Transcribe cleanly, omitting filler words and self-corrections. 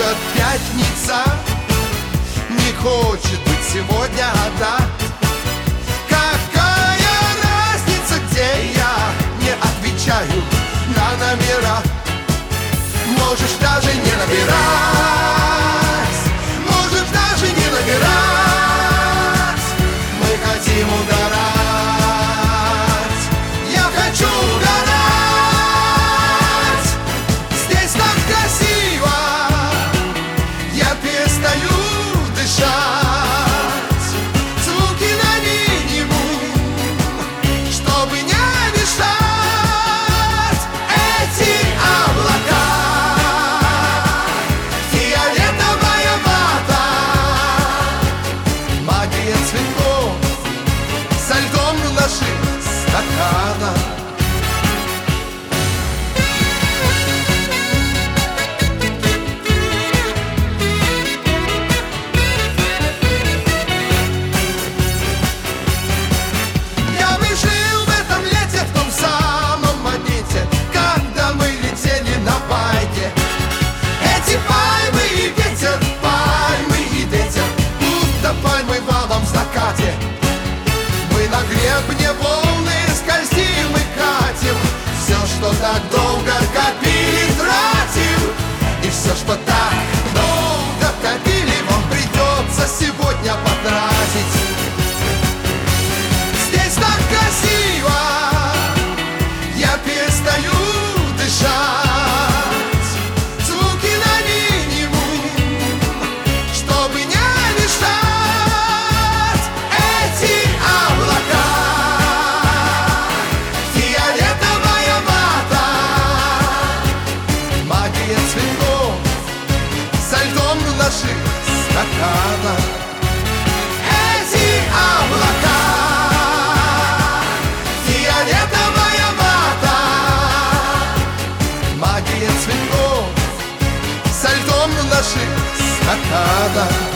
Эта пятница не хочет быть сегодня одна. Какая разница, где я не отвечаю на номера? Можешь даже не набирать, можешь даже не набирать. Мы хотим угорать, я хочу угорать. Здесь так красиво, я перестаю дышать. Звуки на минимум, чтобы не мешать. Эти облака, фиолетовая вата, магия цветов со льдом в наших стаканах. Гребне волны скользим и катим все, что так долго копили, тратим. И все, что так долго копили, вам придется сегодня потратить. Здесь так красиво, я перестаю дышать. Звуки на минимум, чтобы не мешать. Эти облака, цветов со льдом в наших стаканах. Эти облака, фиолетовая вата, магия цветов со льдом в наших стаканах.